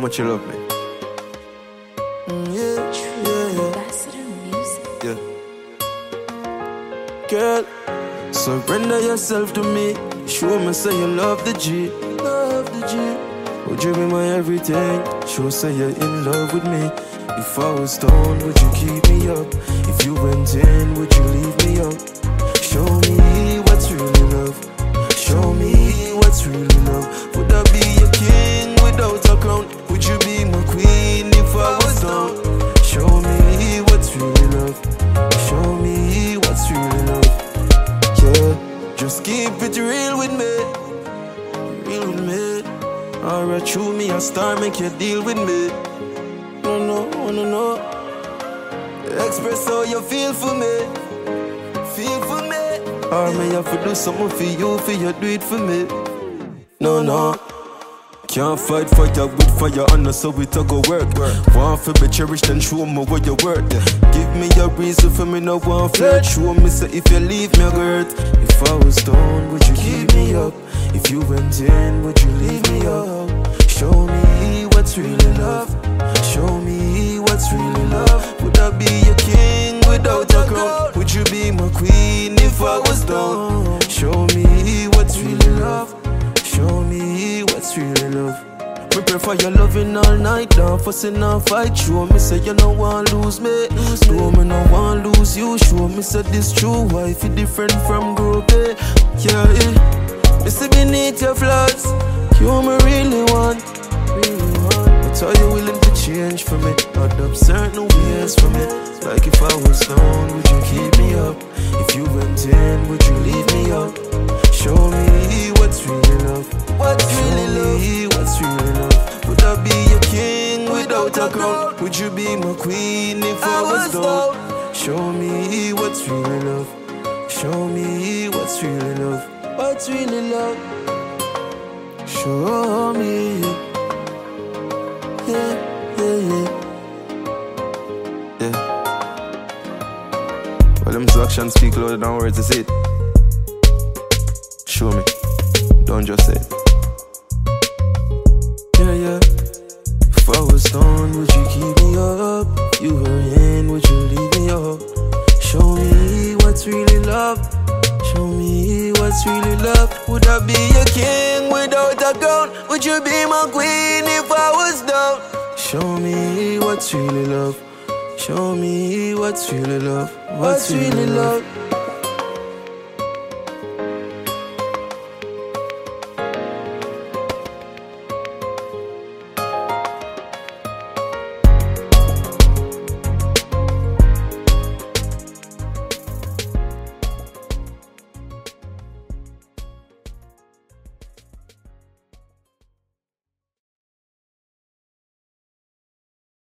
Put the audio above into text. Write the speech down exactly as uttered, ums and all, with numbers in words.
much you love me. Mm, yeah, yeah, yeah. Girl, surrender yourself to me. Show me say you love the G. Love the G. Would you be my everything? Show say you're in love with me. If I was stoned, would you keep me up? If you went in, would you leave me out? Show me what's really love. Show me what's really love. Would I be your king without a crown? Would you be my queen if I was down? Show me what's really love. Show me what's really love. Yeah, just keep it real with me. Real with me. Alright, show me a star, make you deal with me. No, no, no, no. Express how you feel for me. Feel for me. Or may I have to do something for you, for you do it for me. No, no. Can't fight fire with fire, and so it a go work. Want to be cherished and show me what you worth. Give me a reason for me no want flirt. Show me say if you leave me I go hurt. If I was down, would you keep me up? If you went in, would you leave me up? Show me what's really love. Show me what's really love. Would I be your king without a crown? Would you be my queen if I was down? Show me what's really love. Show me what's really love. Me prefer your loving all night down. Fussing and fight. Show me say you no want lose me. No me no want lose you. Show me say this true. Wife you different from group eh? Yeah, eh. Me see beneath your flaws. You me really want. Really want. But are you willing to change for me? Adopt certain ways for me. Like if I was down, would you keep me up? If you went in, would you leave me out? Show me what's really love. What's really love? What's really love? Would I be your king without a crown? Would you be my queen if I was down? Show me what's really love. Show me what's really love. What's really love? Show me. Yeah, yeah, yeah. Yeah. Well, them actions speak louder than words, that's it. Show me, don't just say it. Yeah, yeah. If I was down, would you keep me up? You were in, would you leave me up? Show me what's really love. Show me what's really love. Would I be your king without a crown? Would you be my queen if I was down? Show me what's really love. Show me what's really love. What's really love.